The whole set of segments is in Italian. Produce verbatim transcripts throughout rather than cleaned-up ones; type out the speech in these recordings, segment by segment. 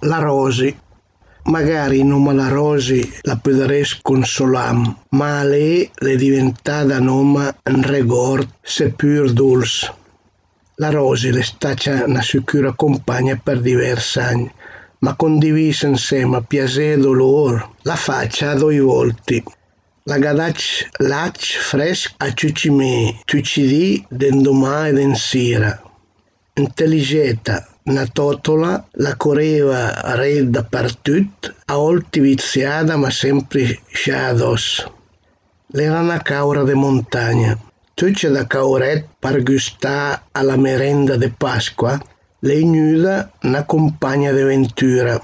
La Rosi. Magari non me la Rosi la potrei consolam, ma a lei è diventata nome un ricordo seppur dolce. La Rosi è stata una sicura compagna per diversi anni, ma condivisa insieme piacere e dolore, la faccia a due volti. La gadaccia laccia fresca a tutti me, tutti i dì, dendomà e densera. Intelligenta, una totola, la correva re dappertutto, a volte viziata ma sempre scia addosso. Era una caura de montagna. Tuccia da cauret per gustare alla merenda de Pasqua, le ignuda una compagna de ventura.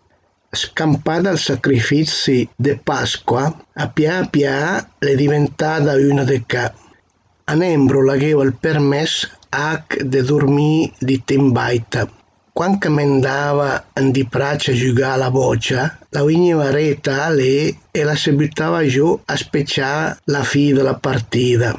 Scampata al sacrifici de Pasqua, a pia pia è diventata una de ca. A Nembro l'agheva il permesso anche de dormire di tembaita. Quando andava in di pracia a giocare alla boccia, la veniva retta a lei e la si buttava giù a specciare la fine della partita.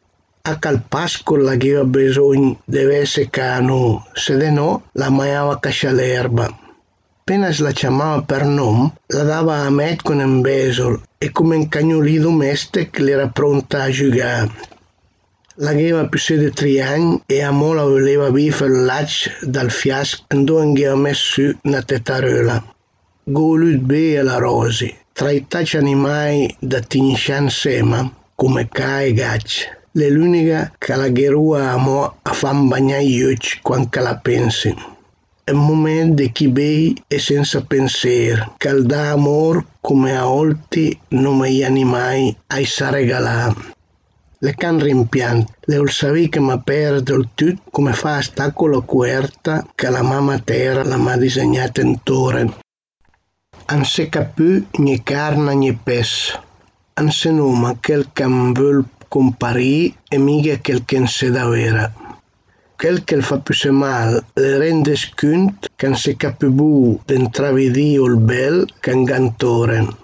A cal pascolo l'agheva bisogno di essere cano, se de no la maiava cascia l'erba. Appena la chiamava per nome, la dava a met con un besol e come un cagnolino domestico l'era pronta a giocare. L'agheva più di tre anni e a mo la voleva bifa il laccio dal fiasco dove aveva messo su una tetarola. Golut bene la Rosi, tra i tacci animali da tinisciare insieme, come ca e gacci. È l'unica che la gherua a mo a fan bagnare gli occhi quando la pensi. È un momento di chi bei e senza pensiero, che dà amore come a volte non gli animali ai sa regalare. Le can rimpiante, le ol savì che mi perdo il tutto come fa a sta con la coerta che la mamma terra la m'ha disegnata in torre. Non si capì né carne né pesce. Non si noma quel che non vuol comparire e mica quel che non si davvera. Quel che fa più se male le rende scunt che non si capì bu d'intravedì il bel che ingantore.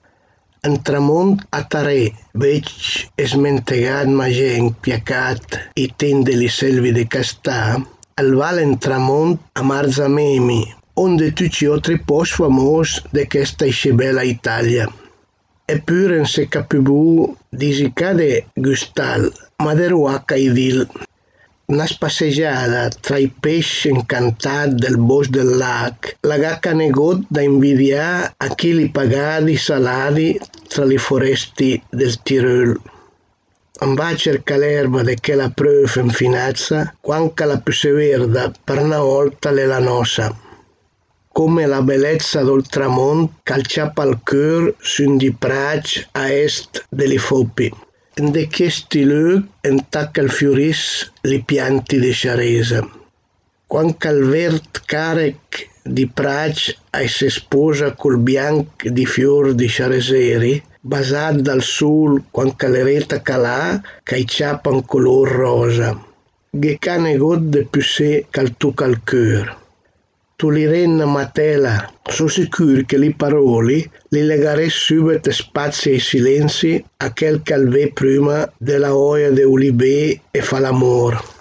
Un tramonto a Tarè, vecchio e smentegat ma gent piacat i ten delle selve de Castà, al vale un tramonto a Marzamemi, onde tutti gli altri posti famosi di questa bella Italia. Eppure non si capì bu di cade gustal, ma de ruacca idil. Una passeggiata tra i pesci incantati del bosco del lac, la gacca negot da invidiare a chi li pagati salati tra le foreste del Tirol. Non va a cercare l'erba di che la prova in finazza, quanto la più severda per una volta è la nostra. Come la bellezza del tramonto calciapa al cuore su di prac a est delle Fopi. De questi luoghi intacca il fioris le piante di ceresa. Quando il verde carico di prac si sposa col bianco di fiori di cereseri, basato dal sole quando le rete calà che ciappano color rosa. Che cane godde più se che tocca al cuore. Tu li renna matela, sono sicuro che le parole le legherei subito spazi e silenzi a quel che alve prima della oia de ulibè e fa l'amore.